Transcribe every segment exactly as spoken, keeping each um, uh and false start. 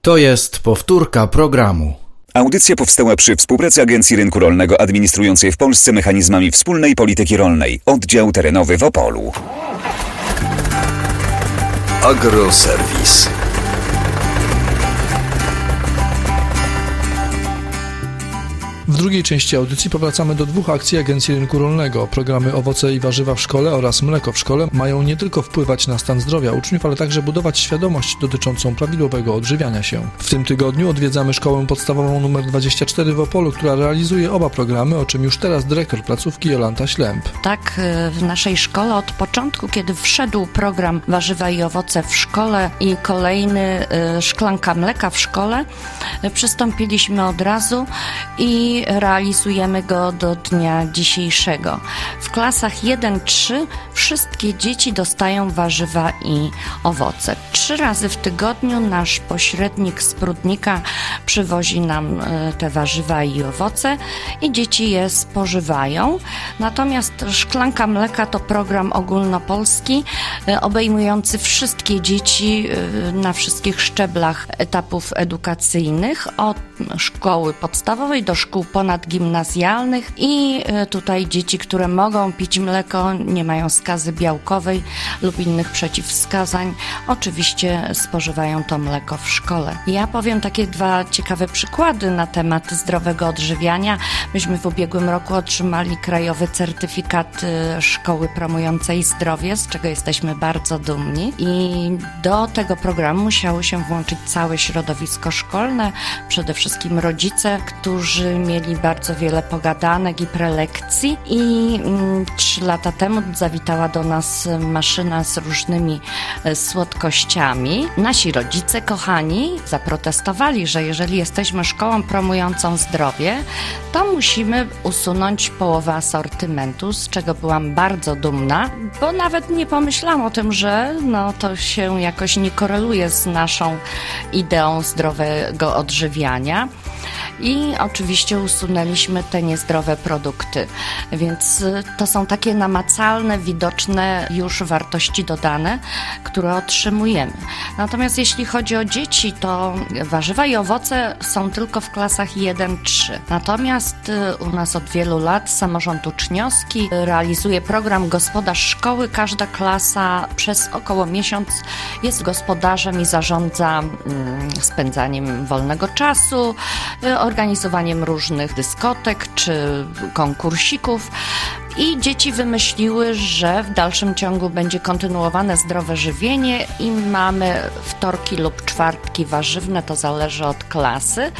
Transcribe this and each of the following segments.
To jest powtórka programu. Audycja powstała przy współpracy Agencji Rynku Rolnego administrującej w Polsce mechanizmami wspólnej polityki rolnej. Oddział terenowy w Opolu. Agroserwis. W drugiej części audycji powracamy do dwóch akcji Agencji Rynku Rolnego. Programy Owoce i Warzywa w Szkole oraz Mleko w Szkole mają nie tylko wpływać na stan zdrowia uczniów, ale także budować świadomość dotyczącą prawidłowego odżywiania się. W tym tygodniu odwiedzamy Szkołę Podstawową numer dwadzieścia cztery w Opolu, która realizuje oba programy, o czym już teraz dyrektor placówki Jolanta Ślęb. Tak, w naszej szkole od początku, kiedy wszedł program Warzywa i Owoce w Szkole i kolejny Szklanka Mleka w Szkole, przystąpiliśmy od razu i realizujemy go do dnia dzisiejszego. W klasach jeden trzy wszystkie dzieci dostają warzywa i owoce. Trzy razy w tygodniu nasz pośrednik z Prudnika przywozi nam te warzywa i owoce i dzieci je spożywają. Natomiast Szklanka Mleka to program ogólnopolski obejmujący wszystkie dzieci na wszystkich szczeblach etapów edukacyjnych, od szkoły podstawowej do szkół ponadgimnazjalnych i tutaj dzieci, które mogą pić mleko, nie mają skazy białkowej lub innych przeciwwskazań, oczywiście spożywają to mleko w szkole. Ja powiem takie dwa ciekawe przykłady na temat zdrowego odżywiania. Myśmy w ubiegłym roku otrzymali krajowy certyfikat szkoły promującej zdrowie, z czego jesteśmy bardzo dumni i do tego programu musiało się włączyć całe środowisko szkolne, przede wszystkim rodzice, którzy mieli bardzo wiele pogadanek i prelekcji i mm, trzy lata temu zawitała do nas maszyna z różnymi e, słodkościami. Nasi rodzice kochani zaprotestowali, że jeżeli jesteśmy szkołą promującą zdrowie, to musimy usunąć połowę asortymentu, z czego byłam bardzo dumna, bo nawet nie pomyślałam o tym, że no, to się jakoś nie koreluje z naszą ideą zdrowego odżywiania. I oczywiście usunęliśmy te niezdrowe produkty, więc to są takie namacalne, widoczne już wartości dodane, które otrzymujemy. Natomiast jeśli chodzi o dzieci, to warzywa i owoce są tylko w klasach jeden trzy. Natomiast u nas od wielu lat samorząd uczniowski realizuje program Gospodarz Szkoły. Każda klasa przez około miesiąc jest gospodarzem i zarządza mm, spędzaniem wolnego czasu, organizowaniem różnych dyskotek czy konkursików. I dzieci wymyśliły, że w dalszym ciągu będzie kontynuowane zdrowe żywienie i mamy wtorki lub czwartki warzywne, to zależy od klasy.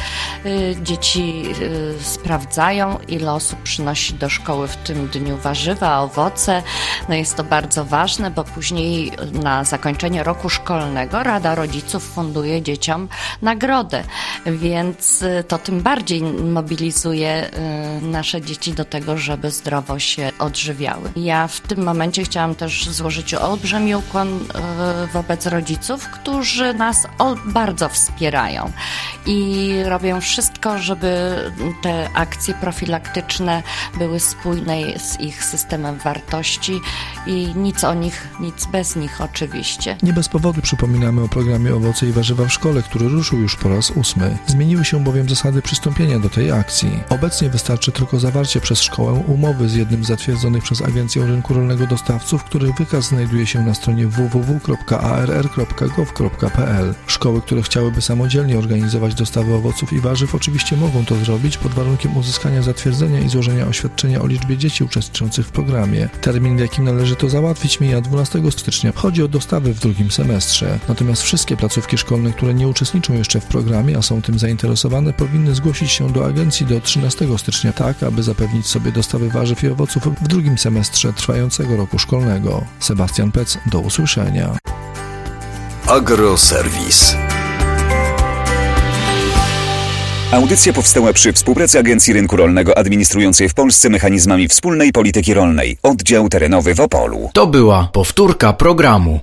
Dzieci sprawdzają, ile osób przynosi do szkoły w tym dniu warzywa, owoce. No jest to bardzo ważne, bo później na zakończenie roku szkolnego Rada Rodziców funduje dzieciom nagrodę, więc to tym bardziej mobilizuje nasze dzieci do tego, żeby zdrowo się odżywiały. Ja w tym momencie chciałam też złożyć olbrzymi ukłon wobec rodziców, którzy nas bardzo wspierają i robią wszystko, żeby te akcje profilaktyczne były spójne z ich systemem wartości i nic o nich, nic bez nich oczywiście. Nie bez powodu przypominamy o programie Owoce i Warzywa w Szkole, który ruszył już po raz ósmy. Zmieniły się bowiem zasady przystąpienia do tej akcji. Obecnie wystarczy tylko zawarcie przez szkołę umowy z jednym z zatwierdzonych przez Agencję Rynku Rolnego dostawców, których wykaz znajduje się na stronie w w w kropka a r r kropka gov kropka p l. Szkoły, które chciałyby samodzielnie organizować dostawy owoców i warzyw, oczywiście mogą to zrobić pod warunkiem uzyskania zatwierdzenia i złożenia oświadczenia o liczbie dzieci uczestniczących w programie. Termin, w jakim należy to załatwić, mija dwunastego stycznia. Chodzi o dostawy w drugim semestrze. Natomiast wszystkie placówki szkolne, które nie uczestniczą jeszcze w programie, a są tym zainteresowane, powinny zgłosić się do agencji do trzynastego stycznia, tak aby zapewnić sobie dostawy warzyw i owoców w drugim semestrze trwającego roku szkolnego. Sebastian Pec, do usłyszenia. Agroserwis. Audycja powstała przy współpracy Agencji Rynku Rolnego administrującej w Polsce mechanizmami wspólnej polityki rolnej. Oddział terenowy w Opolu. To była powtórka programu.